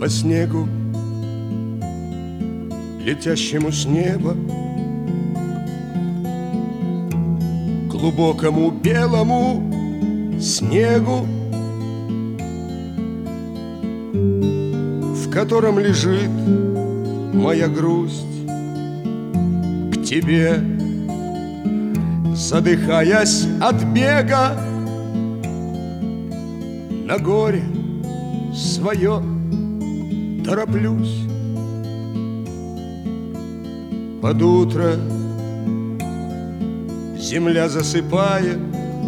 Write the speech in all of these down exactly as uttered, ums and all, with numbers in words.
по снегу, летящему с неба, глубокому белому снегу, в котором лежит моя грусть к тебе, задыхаясь от бега, на горе свое тороплюсь. Под утро земля засыпает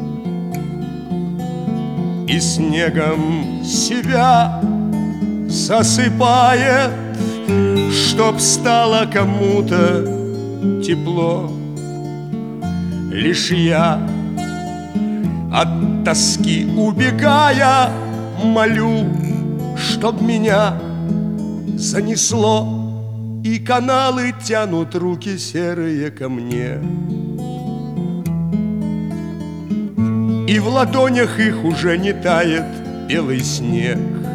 и снегом себя засыпает, чтоб стало кому-то тепло. Лишь я, от тоски убегая, молю, чтоб меня занесло, и каналы тянут руки серые ко мне, и в ладонях их уже не тает белый снег,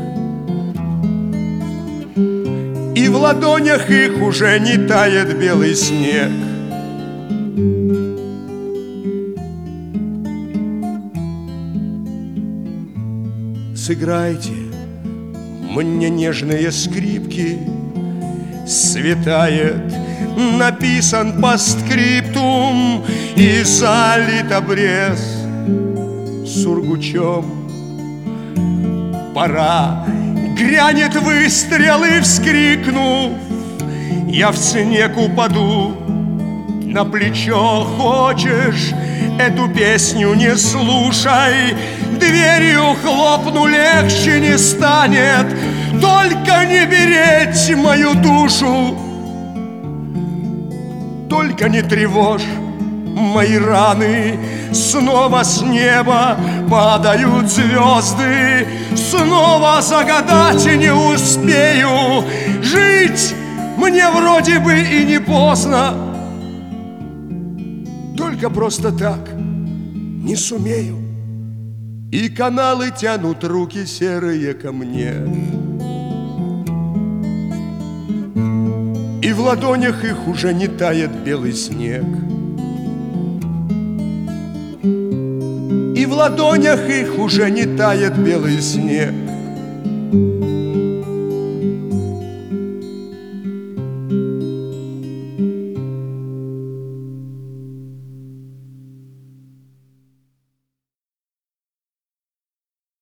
и в ладонях их уже не тает белый снег. Сыграйте мне нежные скрипки, светает, написан постскриптум и залит обрез сургучом. Пора, грянет выстрел, и вскрикнув, я в снег упаду на плечо. Хочешь, эту песню не слушай, дверью хлопну, легче не станет. Только не беречь мою душу, только не тревожь мои раны. Снова с неба падают звезды, снова загадать не успею. Жить мне вроде бы и не поздно, только просто так не сумею. И каналы тянут руки серые ко мне, и в ладонях их уже не тает белый снег, и в ладонях их уже не тает белый снег.